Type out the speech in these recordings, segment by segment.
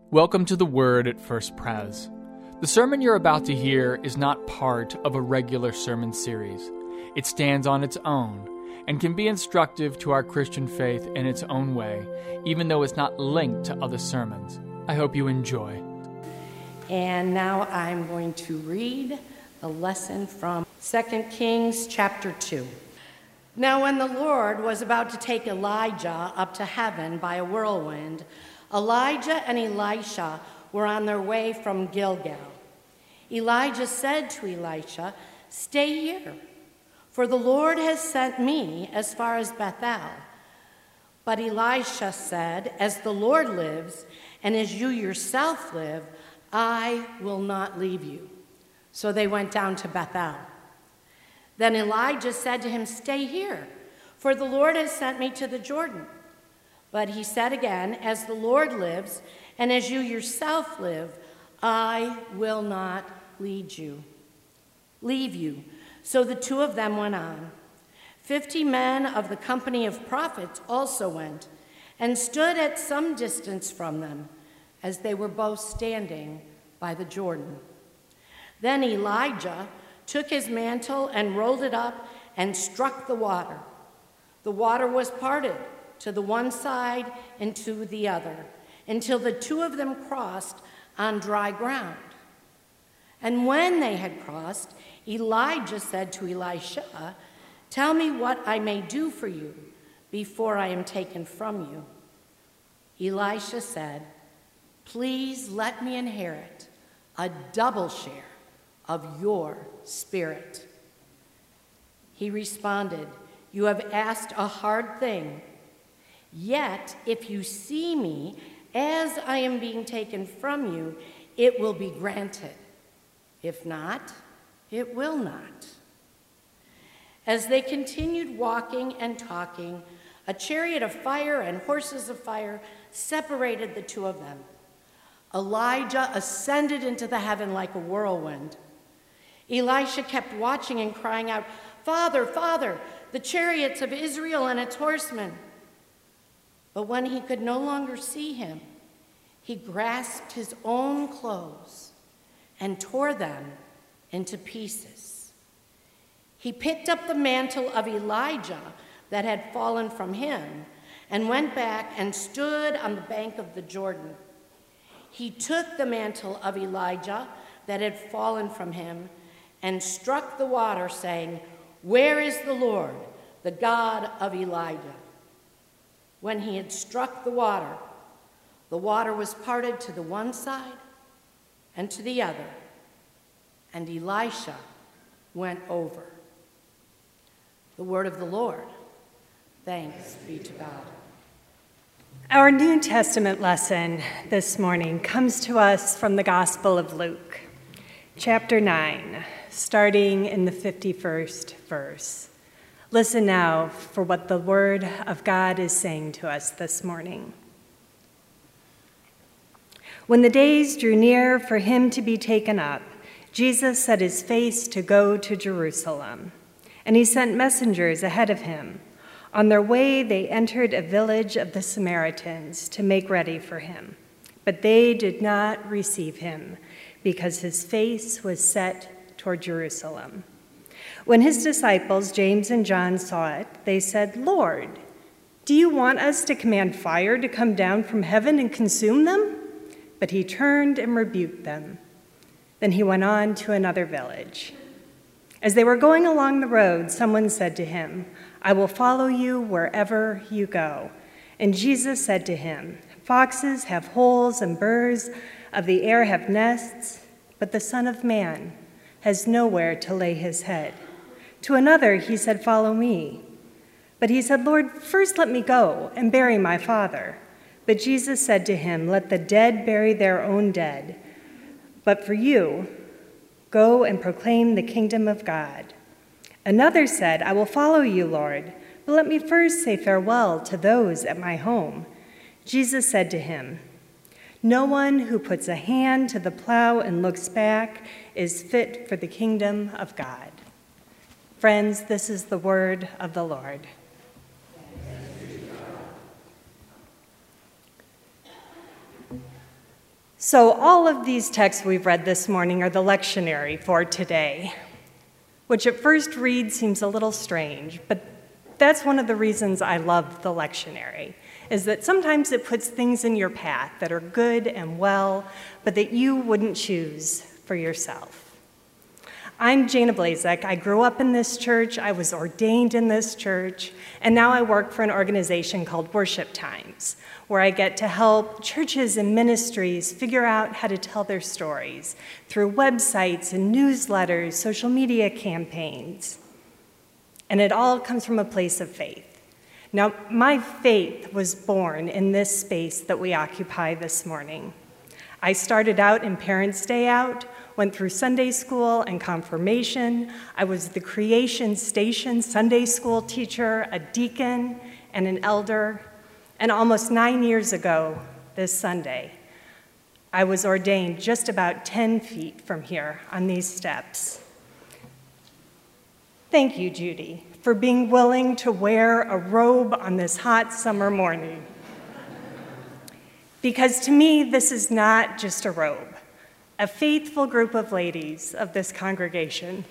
Welcome to the Word at First Pres. The sermon you're about to hear is not part of a regular sermon series. It stands on its own and can be instructive to our Christian faith in its own way, even though it's not linked to other sermons. I hope you enjoy. And now I'm going to read a lesson from 2 Kings chapter 2. Now when the Lord was about to take Elijah up to heaven by a whirlwind, Elijah and Elisha were on their way from Gilgal. Elijah said to Elisha, "Stay here, for the Lord has sent me as far as Bethel." But Elisha said, "As the Lord lives, and as you yourself live, I will not leave you." So they went down to Bethel. Then Elijah said to him, "Stay here, for the Lord has sent me to the Jordan." But he said again, "As the Lord lives, and as you yourself live, I will not leave you. So the two of them went on. 50 men of the company of prophets also went, and stood at some distance from them, as they were both standing by the Jordan. Then Elijah took his mantle and rolled it up and struck the water. The water was parted to the one side and to the other, until the two of them crossed on dry ground. And when they had crossed, Elijah said to Elisha, "Tell me what I may do for you before I am taken from you." Elisha said, "Please let me inherit a double share of your spirit." He responded, "You have asked a hard thing. Yet, if you see me as I am being taken from you, it will be granted. If not, it will not." As they continued walking and talking, a chariot of fire and horses of fire separated the two of them. Elijah ascended into the heaven like a whirlwind. Elisha kept watching and crying out, "Father, Father, the chariots of Israel and its horsemen." But when he could no longer see him, he grasped his own clothes and tore them into pieces. He picked up the mantle of Elijah that had fallen from him and went back and stood on the bank of the Jordan. He took the mantle of Elijah that had fallen from him and struck the water, saying, "Where is the Lord, the God of Elijah?" When he had struck the water was parted to the one side and to the other, and Elisha went over. The word of the Lord. Thanks be to God. Our New Testament lesson this morning comes to us from the Gospel of Luke, chapter 9, starting in the 51st verse. Listen now for what the Word of God is saying to us this morning. When the days drew near for him to be taken up, Jesus set his face to go to Jerusalem, and he sent messengers ahead of him. On their way, they entered a village of the Samaritans to make ready for him. But they did not receive him, because his face was set toward Jerusalem. When his disciples, James and John, saw it, they said, "Lord, do you want us to command fire to come down from heaven and consume them?" But he turned and rebuked them. Then he went on to another village. As they were going along the road, someone said to him, "I will follow you wherever you go." And Jesus said to him, "Foxes have holes and birds of the air have nests, but the Son of Man has nowhere to lay his head." To another he said, "Follow me." But he said, "Lord, first let me go and bury my father." But Jesus said to him, "Let the dead bury their own dead. But for you, go and proclaim the kingdom of God." Another said, "I will follow you, Lord, but let me first say farewell to those at my home." Jesus said to him, "No one who puts a hand to the plow and looks back is fit for the kingdom of God." Friends, this is the word of the Lord. So all of these texts we've read this morning are the lectionary for today, which at first read seems a little strange, but that's one of the reasons I love the lectionary, is that sometimes it puts things in your path that are good and well, but that you wouldn't choose for yourself. I'm Jana Blazek. I grew up in this church, I was ordained in this church, and now I work for an organization called Worship Times, where I get to help churches and ministries figure out how to tell their stories through websites and newsletters, social media campaigns. And it all comes from a place of faith. Now, my faith was born in this space that we occupy this morning. I started out in Parents' Day Out, went through Sunday school and confirmation. I was the Creation Station Sunday school teacher, a deacon, and an elder. And almost 9 years ago, this Sunday, I was ordained just about 10 feet from here on these steps. Thank you, Judy, for being willing to wear a robe on this hot summer morning. Because to me, this is not just a robe. A faithful group of ladies of this congregation,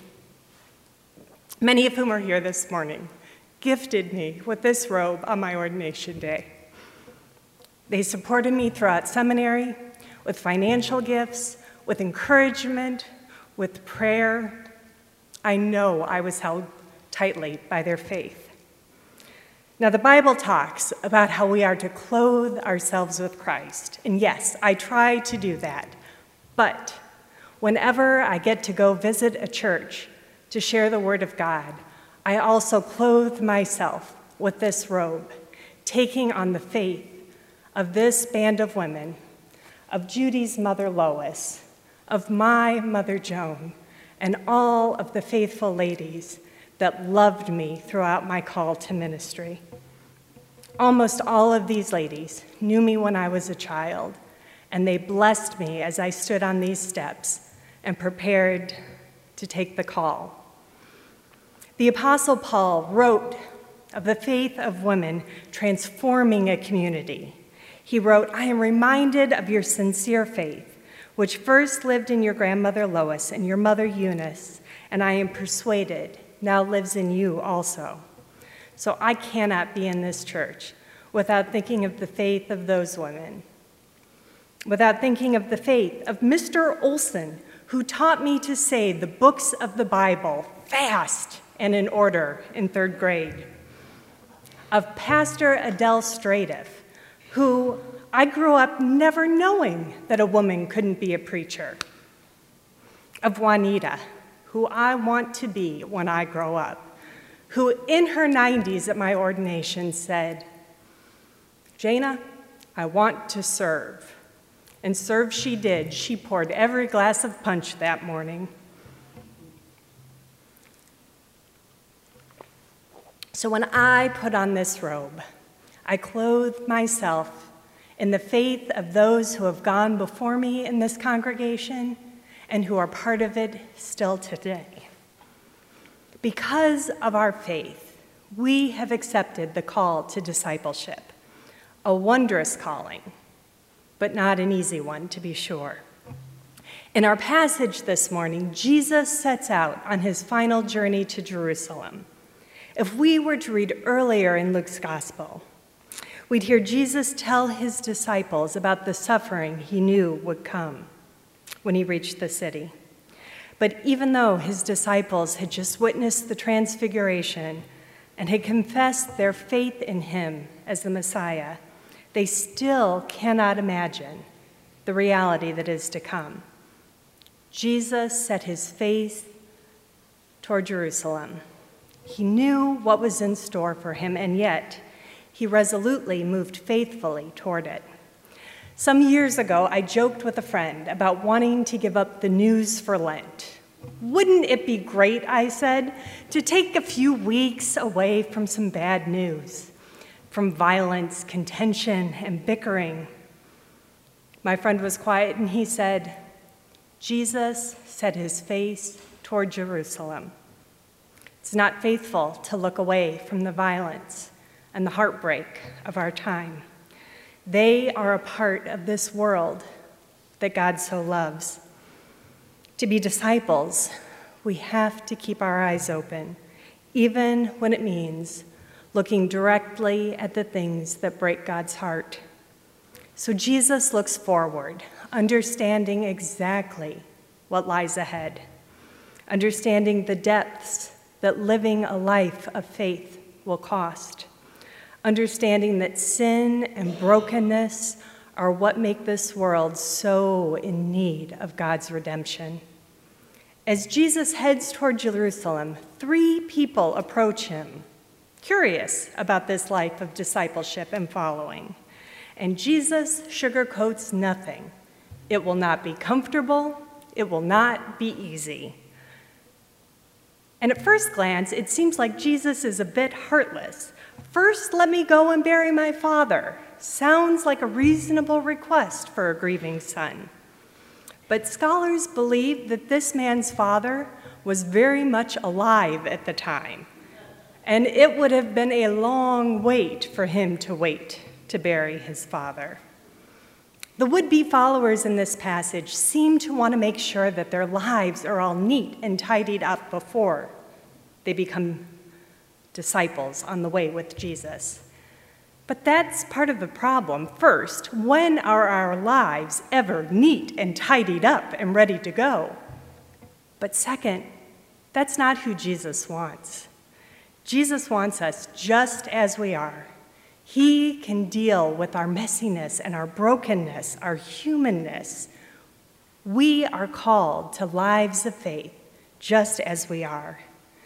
many of whom are here this morning, gifted me with this robe on my ordination day. They supported me throughout seminary with financial gifts, with encouragement, with prayer. I know I was held tightly by their faith. Now, the Bible talks about how we are to clothe ourselves with Christ. And yes, I try to do that. But whenever I get to go visit a church to share the Word of God, I also clothe myself with this robe, taking on the faith of this band of women, of Judy's mother Lois, of my mother Joan, and all of the faithful ladies that loved me throughout my call to ministry. Almost all of these ladies knew me when I was a child, and they blessed me as I stood on these steps and prepared to take the call. The Apostle Paul wrote of the faith of women transforming a community. He wrote, "I am reminded of your sincere faith, which first lived in your grandmother Lois and your mother Eunice, and I am persuaded now lives in you also." So I cannot be in this church without thinking of the faith of those women, without thinking of the faith of Mr. Olson, who taught me to say the books of the Bible fast and in order in 3rd grade, of Pastor Adele Stradiff, who I grew up never knowing that a woman couldn't be a preacher, of Juanita, who I want to be when I grow up, who in her 90s at my ordination said, "Jana, I want to serve." And serve she did. She poured every glass of punch that morning. So when I put on this robe, I clothe myself in the faith of those who have gone before me in this congregation and who are part of it still today. Because of our faith, we have accepted the call to discipleship, a wondrous calling, but not an easy one, to be sure. In our passage this morning, Jesus sets out on his final journey to Jerusalem. If we were to read earlier in Luke's gospel, we'd hear Jesus tell his disciples about the suffering he knew would come when he reached the city. But even though his disciples had just witnessed the transfiguration and had confessed their faith in him as the Messiah, they still cannot imagine the reality that is to come. Jesus set his face toward Jerusalem. He knew what was in store for him, and yet he resolutely moved faithfully toward it. Some years ago, I joked with a friend about wanting to give up the news for Lent. Wouldn't it be great, I said, to take a few weeks away from some bad news? From violence, contention, and bickering. My friend was quiet and he said, Jesus set his face toward Jerusalem. It's not faithful to look away from the violence and the heartbreak of our time. They are a part of this world that God so loves. To be disciples, we have to keep our eyes open, even when it means looking directly at the things that break God's heart. So Jesus looks forward, understanding exactly what lies ahead, understanding the depths that living a life of faith will cost, understanding that sin and brokenness are what make this world so in need of God's redemption. As Jesus heads toward Jerusalem, 3 people approach him, curious about this life of discipleship and following. And Jesus sugarcoats nothing. It will not be comfortable. It will not be easy. And at first glance, it seems like Jesus is a bit heartless. First, let me go and bury my father. Sounds like a reasonable request for a grieving son. But scholars believe that this man's father was very much alive at the time, and it would have been a long wait for him to wait to bury his father. The would-be followers in this passage seem to want to make sure that their lives are all neat and tidied up before they become disciples on the way with Jesus. But that's part of the problem. First, when are our lives ever neat and tidied up and ready to go? But second, that's not who Jesus wants. Jesus wants us just as we are. He can deal with our messiness and our brokenness, our humanness. We are called to lives of faith just as we are.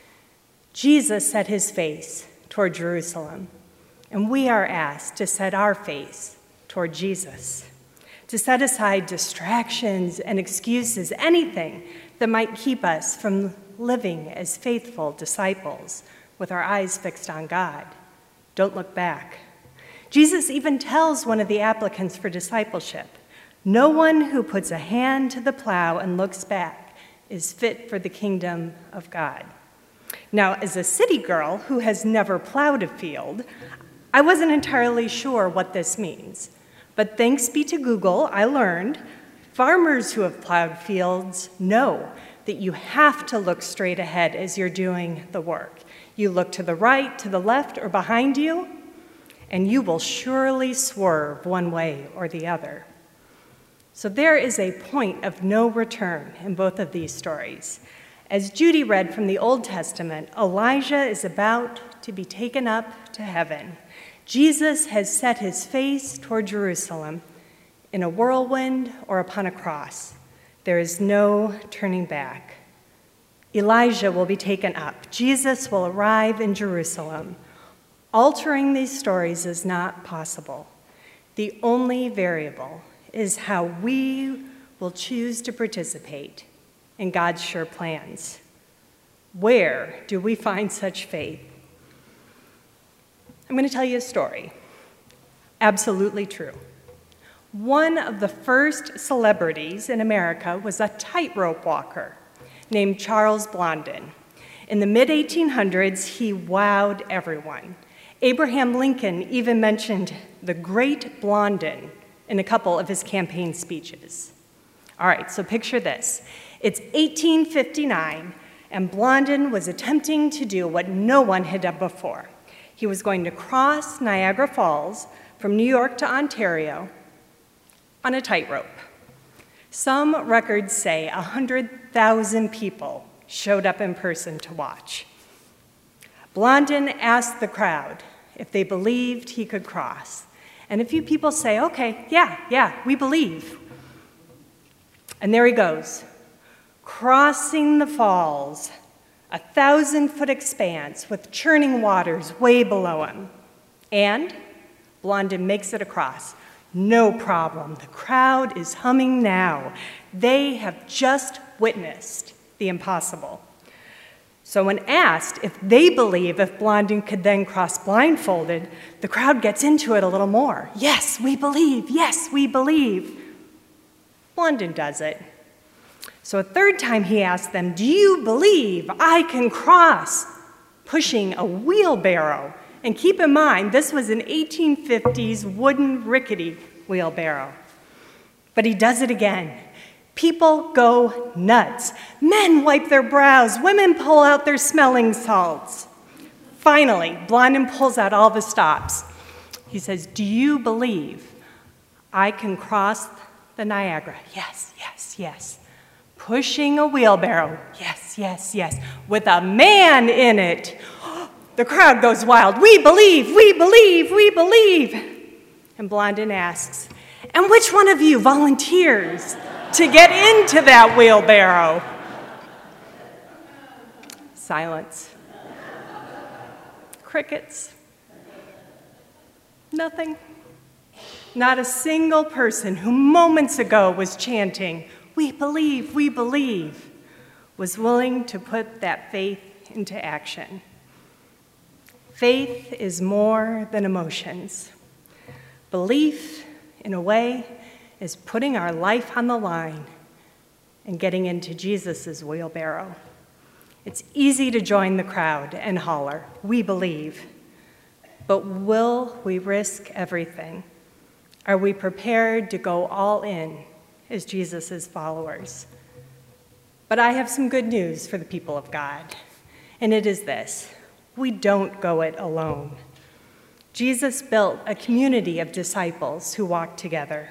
Jesus set his face toward Jerusalem, and we are asked to set our face toward Jesus, to set aside distractions and excuses, anything that might keep us from living as faithful disciples with our eyes fixed on God. Don't look back. Jesus even tells one of the applicants for discipleship, "No one who puts a hand to the plow and looks back is fit for the kingdom of God." Now, as a city girl who has never plowed a field, I wasn't entirely sure what this means. But thanks be to Google, I learned farmers who have plowed fields know that you have to look straight ahead as you're doing the work. You look to the right, to the left, or behind you, and you will surely swerve one way or the other. So there is a point of no return in both of these stories. As Judy read from the Old Testament, Elijah is about to be taken up to heaven. Jesus has set his face toward Jerusalem in a whirlwind or upon a cross. There is no turning back. Elijah will be taken up. Jesus will arrive in Jerusalem. Altering these stories is not possible. The only variable is how we will choose to participate in God's sure plans. Where do we find such faith? I'm going to tell you a story. Absolutely true. One of the first celebrities in America was a tightrope walker named Charles Blondin. In the mid-1800s, he wowed everyone. Abraham Lincoln even mentioned the great Blondin in a couple of his campaign speeches. All right, so picture this. It's 1859, and Blondin was attempting to do what no one had done before. He was going to cross Niagara Falls from New York to Ontario on a tightrope. Some records say 100,000 people showed up in person to watch. Blondin asked the crowd if they believed he could cross. And a few people say, okay, yeah, we believe. And there he goes, crossing the falls, a 1,000-foot expanse with churning waters way below him. And Blondin makes it across. No problem. The crowd is humming now. They have just witnessed the impossible. So when asked if they believe if Blondin could then cross blindfolded, the crowd gets into it a little more. Yes, we believe. Yes, we believe. Blondin does it. So a third time he asked them, do you believe I can cross? Pushing a wheelbarrow. And keep in mind, this was an 1850s wooden rickety wheelbarrow. But he does it again. People go nuts. Men wipe their brows. Women pull out their smelling salts. Finally, Blondin pulls out all the stops. He says, "Do you believe I can cross the Niagara?" "Yes, yes, yes." "Pushing a wheelbarrow?" "Yes, yes, yes." "With a man in it?" The crowd goes wild. "We believe, we believe, we believe." And Blondin asks, "And which one of you volunteers to get into that wheelbarrow?" Silence. Crickets. Nothing. Not a single person who moments ago was chanting, "We believe, we believe," was willing to put that faith into action. Faith is more than emotions. Belief, in a way, is putting our life on the line and getting into Jesus' wheelbarrow. It's easy to join the crowd and holler, "We believe." But will we risk everything? Are we prepared to go all in as Jesus' followers? But I have some good news for the people of God, and it is this: we don't go it alone. Jesus built a community of disciples who walk together.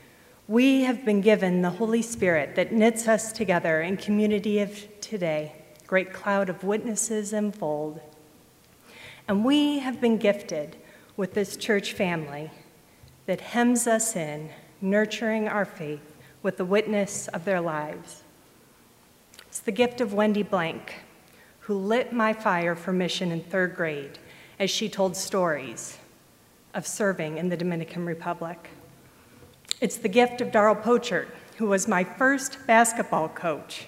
We have been given the Holy Spirit that knits us together in community of today, great cloud of witnesses enfold. And we have been gifted with this church family that hems us in, nurturing our faith with the witness of their lives. It's the gift of Wendy Blank, who lit my fire for mission in 3rd grade as she told stories of serving in the Dominican Republic. It's the gift of Darrell Pochert, who was my first basketball coach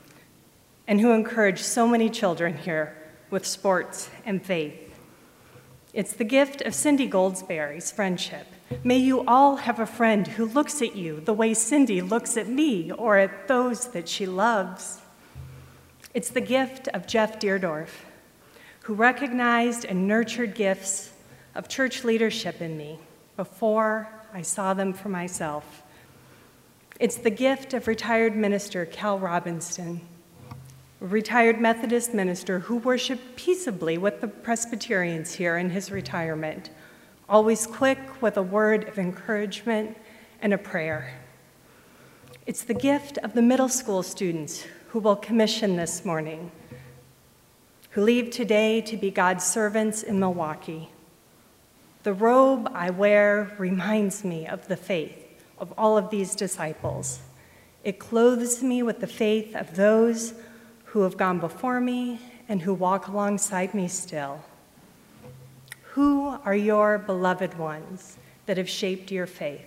and who encouraged so many children here with sports and faith. It's the gift of Cindy Goldsberry's friendship. May you all have a friend who looks at you the way Cindy looks at me or at those that she loves. It's the gift of Jeff Deerdorf, who recognized and nurtured gifts of church leadership in me before I saw them for myself. It's the gift of retired minister Cal Robinson, a retired Methodist minister who worshiped peaceably with the Presbyterians here in his retirement, always quick with a word of encouragement and a prayer. It's the gift of the middle school students who will commission this morning, who leave today to be God's servants in Milwaukee. The robe I wear reminds me of the faith of all of these disciples. It clothes me with the faith of those who have gone before me and who walk alongside me still. Who are your beloved ones that have shaped your faith?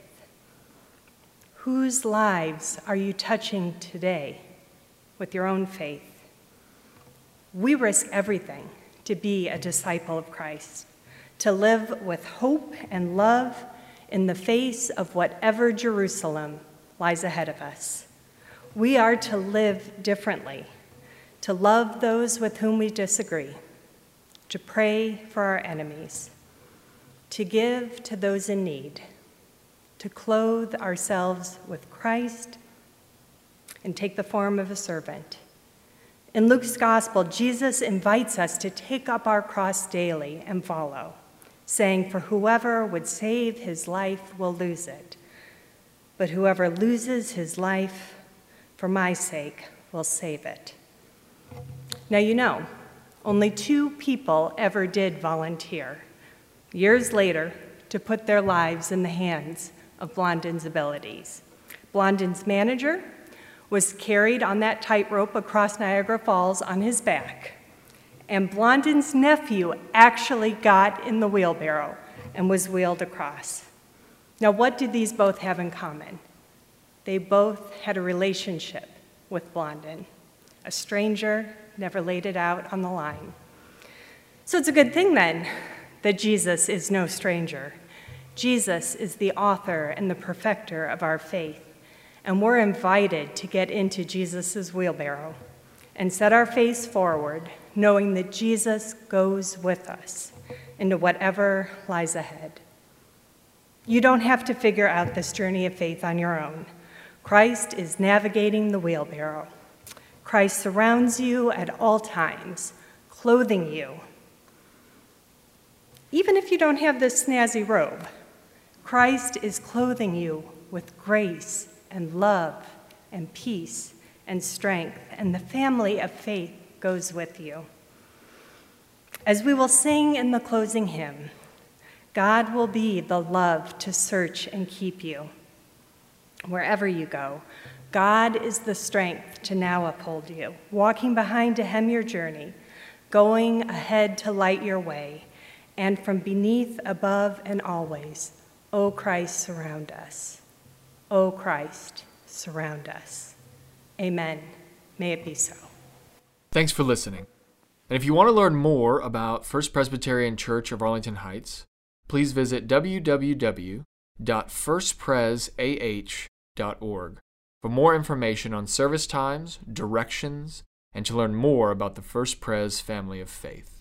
Whose lives are you touching today with your own faith? We risk everything to be a disciple of Christ, to live with hope and love in the face of whatever Jerusalem lies ahead of us. We are to live differently, to love those with whom we disagree, to pray for our enemies, to give to those in need, to clothe ourselves with Christ and take the form of a servant. In Luke's gospel, Jesus invites us to take up our cross daily and follow, saying, "For whoever would save his life will lose it, but whoever loses his life for my sake will save it." Now you know, only 2 people ever did volunteer, years later, to put their lives in the hands of Blondin's abilities. Blondin's manager was carried on that tightrope across Niagara Falls on his back, and Blondin's nephew actually got in the wheelbarrow and was wheeled across. Now, what did these both have in common? They both had a relationship with Blondin. A stranger never laid it out on the line. So it's a good thing then that Jesus is no stranger. Jesus is the author and the perfecter of our faith, and we're invited to get into Jesus' wheelbarrow and set our face forward, knowing that Jesus goes with us into whatever lies ahead. You don't have to figure out this journey of faith on your own. Christ is navigating the wheelbarrow. Christ surrounds you at all times, clothing you. Even if you don't have this snazzy robe, Christ is clothing you with grace and love and peace and strength, and the family of faith goes with you. As we will sing in the closing hymn, God will be the love to search and keep you. Wherever you go, God is the strength to now uphold you, walking behind to hem your journey, going ahead to light your way, and from beneath, above, and always, O Christ, surround us. O Christ, surround us. Amen. May it be so. Thanks for listening. And if you want to learn more about First Presbyterian Church of Arlington Heights, please visit www.firstpresah.org for more information on service times, directions, and to learn more about the First Pres family of faith.